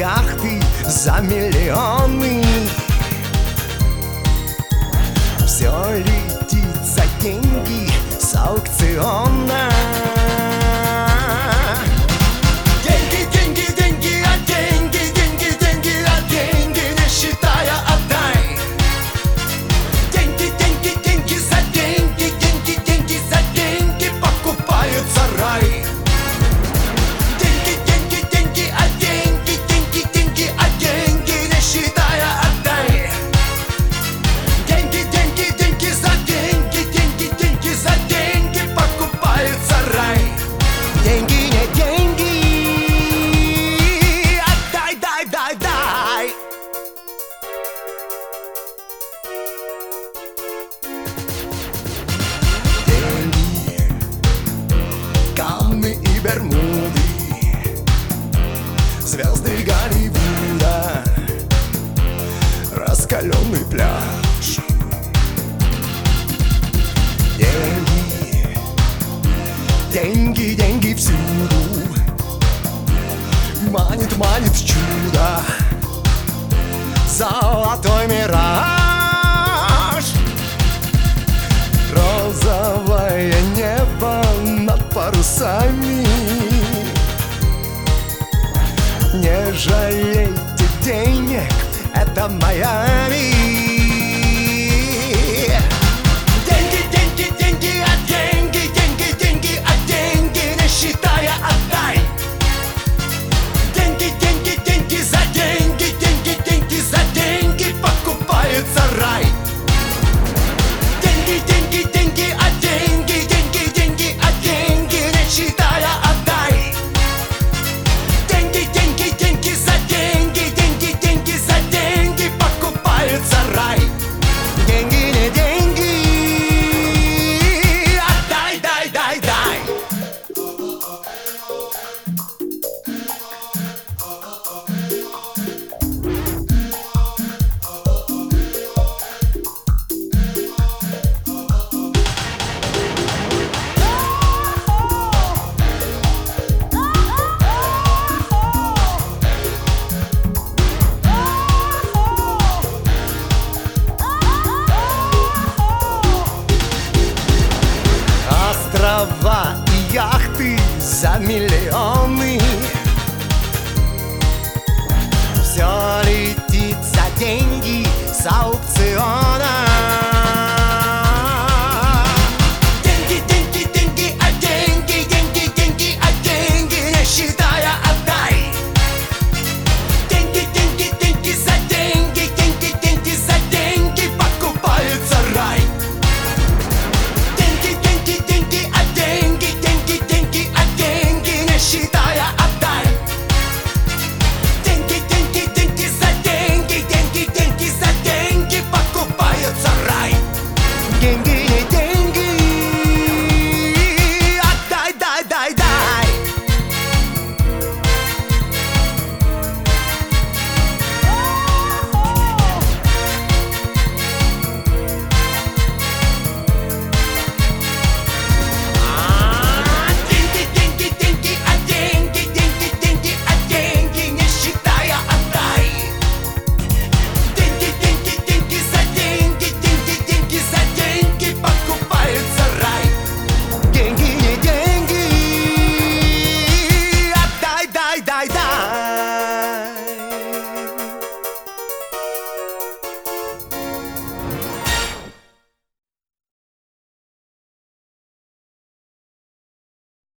яхты за миллионы. Все летит за деньги с аукциона. Деньги, деньги, деньги, а деньги, деньги, деньги, а деньги, не считая, отдай. Деньги, деньги, деньги, за деньги, деньги, деньги, за деньги покупается рай. Деньги, деньги, деньги, а деньги, деньги, деньги, а деньги, не считая, отдай. Деньги, деньги, деньги, за деньги, деньги, деньги, за деньги покупается рай. Деньги, не деньги, отдай, дай, дай, дай. Деньги, Канны и Бермуды, звезды Голливуда, раскаленный пляж. Деньги, деньги, деньги всюду, манит, манит чудо, золотой мираж. Розовое небо над парусами. Не жалейте денег, это Майами.